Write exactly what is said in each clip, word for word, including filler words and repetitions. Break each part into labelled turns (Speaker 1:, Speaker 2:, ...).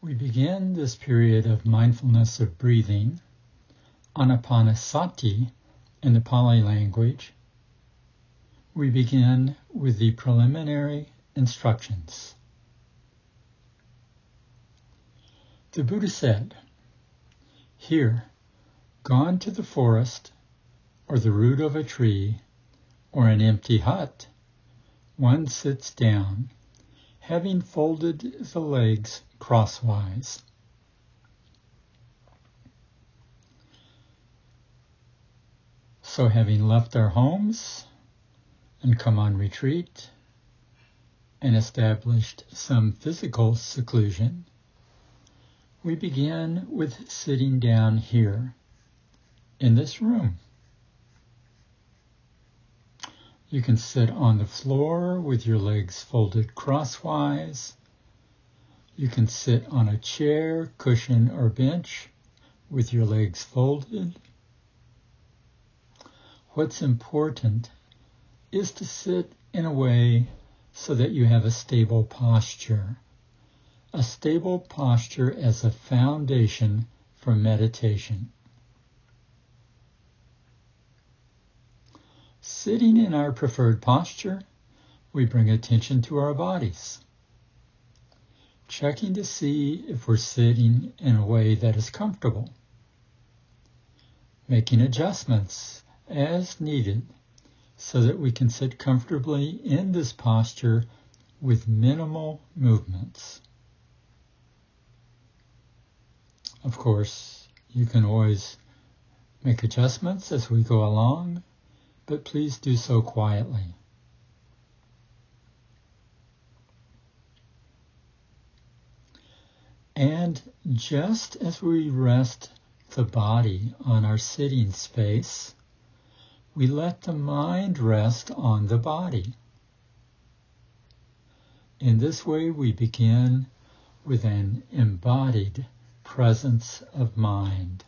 Speaker 1: We begin this period of mindfulness of breathing, Anapanasati in the Pali language. We begin with the preliminary instructions. The Buddha said, "Here, gone to the forest, or the root of a tree, or an empty hut, one sits down, having folded the legs crosswise. So having left our homes and come on retreat and established some physical seclusion, we begin with sitting down here in this room. You can sit on the floor with your legs folded crosswise. You can sit on a chair, cushion, or bench with your legs folded. What's important is to sit in a way so that you have a stable posture. A stable posture as a foundation for meditation. Sitting in our preferred posture, we bring attention to our bodies, checking to see if we're sitting in a way that is comfortable, making adjustments as needed so that we can sit comfortably in this posture with minimal movements. Of course, you can always make adjustments as we go along, but please do so quietly. And just as we rest the body on our sitting space, we let the mind rest on the body. In this way, we begin with an embodied presence of mind.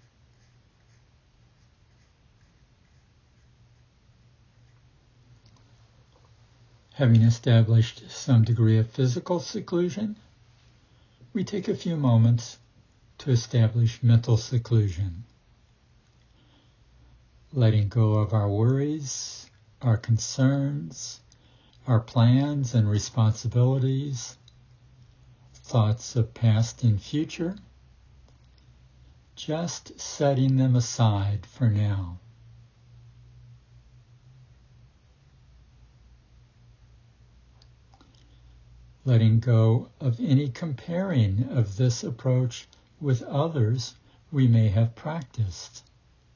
Speaker 1: Having established some degree of physical seclusion, we take a few moments to establish mental seclusion, letting go of our worries, our concerns, our plans and responsibilities, thoughts of past and future, just setting them aside for now. Letting go of any comparing of this approach with others we may have practiced.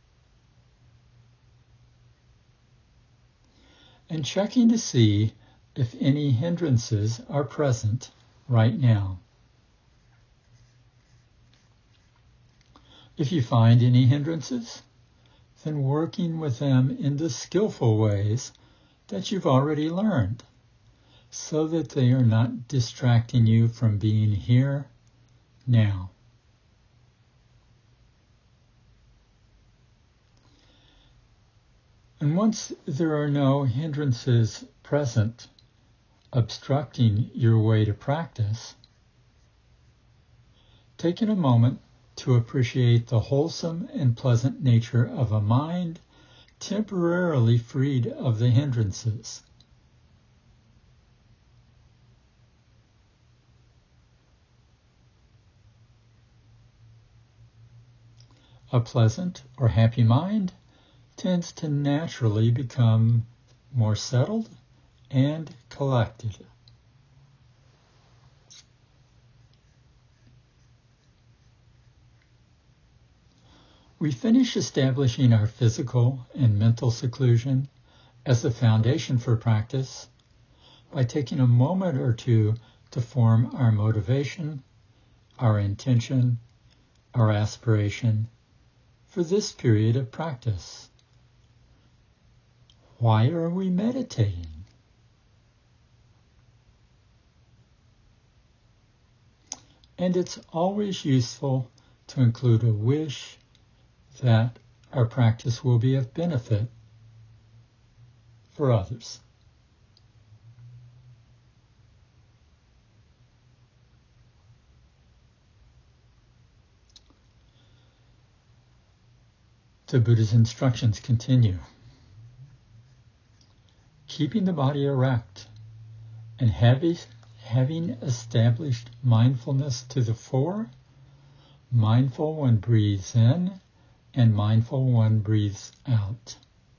Speaker 1: And checking to see if any hindrances are present right now. If you find any hindrances, then working with them in the skillful ways that you've already learned, so that they are not distracting you from being here now. And once there are no hindrances present obstructing your way to practice, taking a moment to appreciate the wholesome and pleasant nature of a mind temporarily freed of the hindrances. A pleasant or happy mind tends to naturally become more settled and collected. We finish establishing our physical and mental seclusion as the foundation for practice by taking a moment or two to form our motivation, our intention, our aspiration for this period of practice. Why are we meditating? And it's always useful to include a wish that our practice will be of benefit for others. The Buddha's instructions continue. Keeping the body erect and having, having established mindfulness to the fore, mindful one breathes in and mindful one breathes out.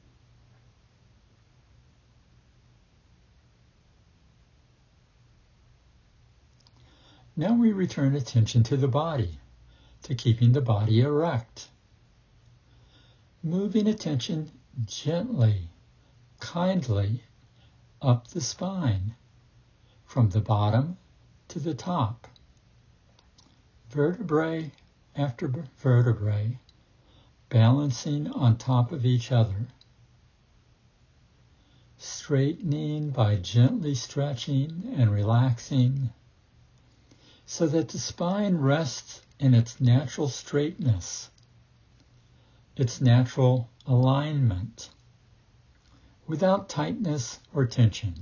Speaker 1: Now we return attention to the body, to keeping the body erect. Moving attention gently, kindly up the spine, from the bottom to the top. Vertebrae after vertebrae, balancing on top of each other. Straightening by gently stretching and relaxing, so that the spine rests in its natural straightness, its natural alignment, without tightness or tension.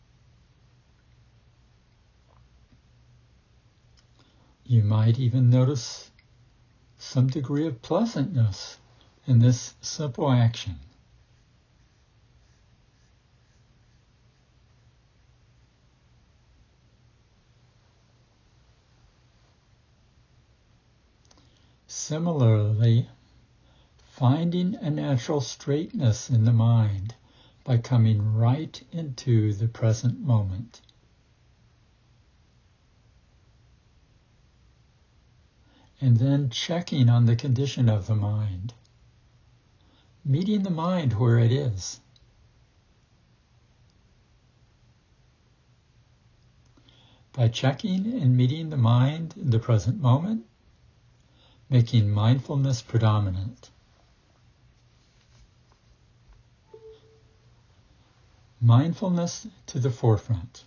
Speaker 1: You might even notice some degree of pleasantness in this simple action. Similarly, finding a natural straightness in the mind by coming right into the present moment. And then checking on the condition of the mind, meeting the mind where it is. By checking and meeting the mind in the present moment, making mindfulness predominant. Mindfulness to the forefront.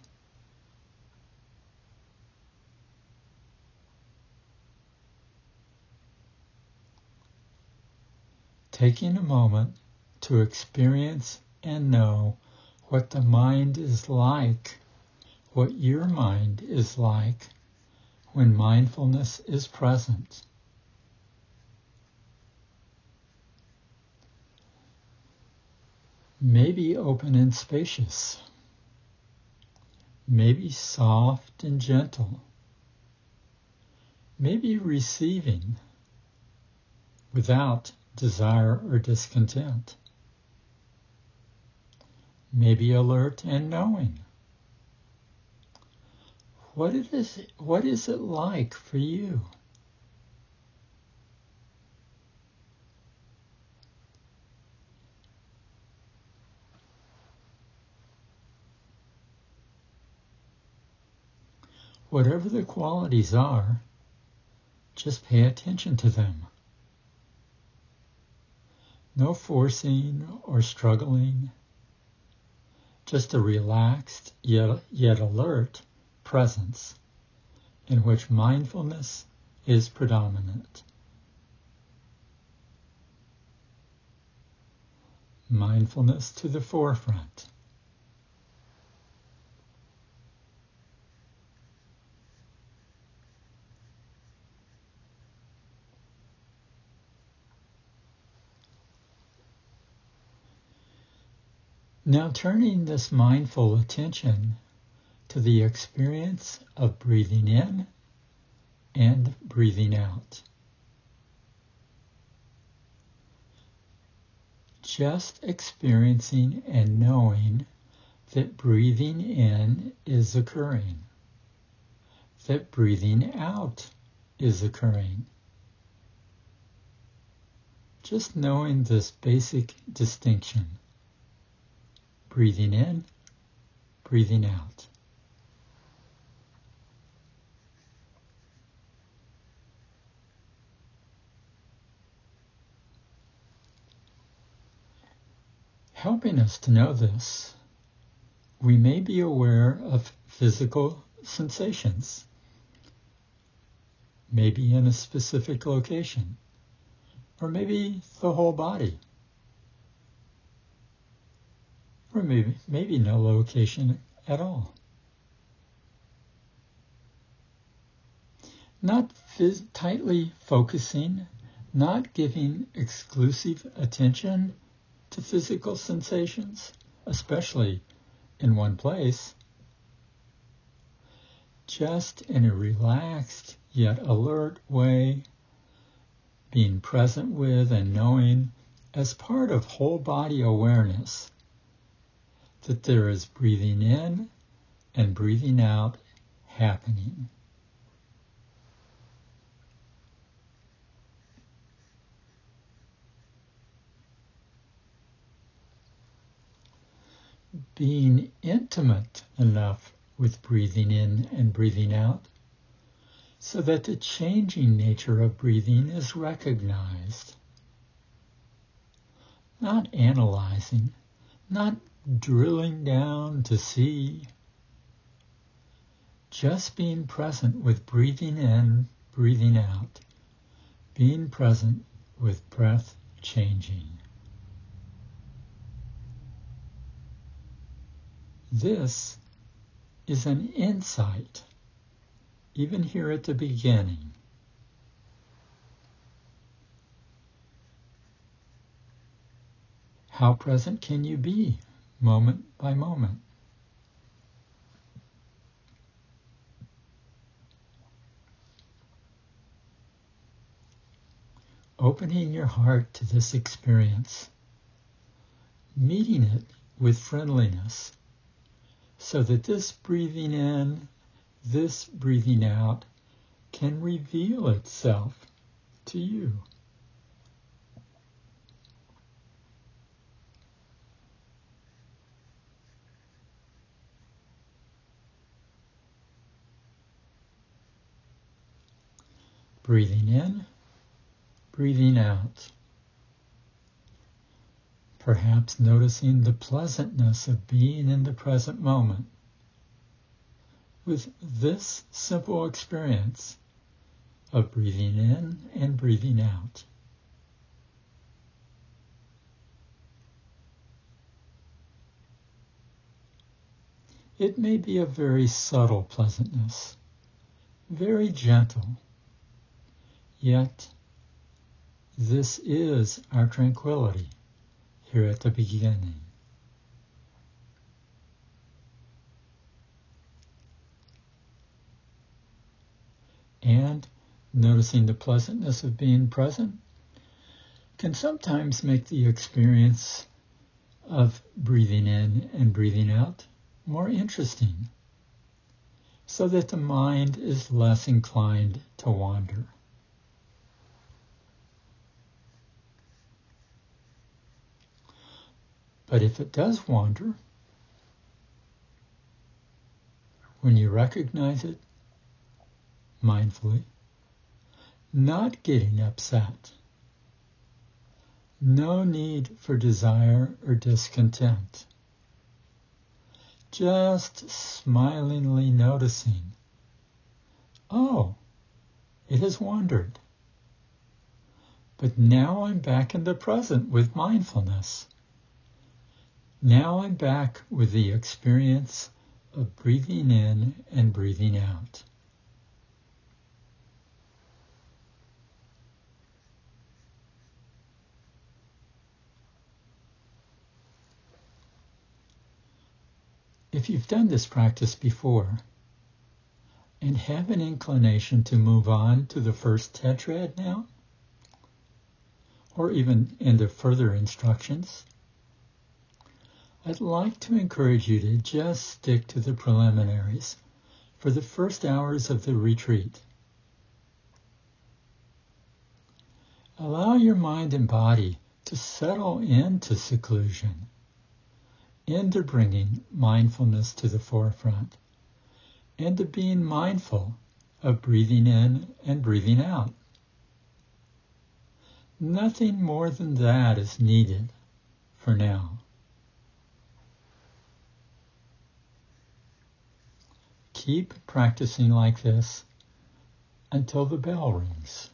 Speaker 1: Taking a moment to experience and know what the mind is like, what your mind is like when mindfulness is present. Maybe open and spacious, maybe soft and gentle, maybe receiving without desire or discontent, maybe alert and knowing. What it is, what is it like for you? Whatever the qualities are, just pay attention to them. No forcing or struggling, just a relaxed yet, yet alert presence in which mindfulness is predominant. Mindfulness to the forefront. Now turning this mindful attention to the experience of breathing in and breathing out. Just experiencing and knowing that breathing in is occurring, that breathing out is occurring. Just knowing this basic distinction. Breathing in, breathing out. Helping us to know this, we may be aware of physical sensations, maybe in a specific location, or maybe the whole body. Or maybe, maybe no location at all. Not phys- tightly focusing not giving exclusive attention to physical sensations, especially in one place, just in a relaxed yet alert way, being present with and knowing as part of whole body awareness that there is breathing in and breathing out happening. Being intimate enough with breathing in and breathing out so that the changing nature of breathing is recognized. Not analyzing, not drilling down to see, just being present with breathing in, breathing out, being present with breath changing. This is an insight, even here at the beginning. How present can you be, moment by moment? Opening your heart to this experience, meeting it with friendliness, so that this breathing in, this breathing out can reveal itself to you. Breathing in, breathing out. Perhaps noticing the pleasantness of being in the present moment. With this simple experience of breathing in and breathing out. It may be a very subtle pleasantness, very gentle, yet this is our tranquility here at the beginning. And noticing the pleasantness of being present can sometimes make the experience of breathing in and breathing out more interesting, so that the mind is less inclined to wander. But if it does wander, when you recognize it mindfully, not getting upset, no need for desire or discontent, just smilingly noticing, oh, it has wandered. But now I'm back in the present with mindfulness. Now I'm back with the experience of breathing in and breathing out. If you've done this practice before and have an inclination to move on to the first tetrad now, or even into further instructions, I'd like to encourage you to just stick to the preliminaries for the first hours of the retreat. Allow your mind and body to settle into seclusion, into bringing mindfulness to the forefront, and to being mindful of breathing in and breathing out. Nothing more than that is needed for now. Keep practicing like this until the bell rings.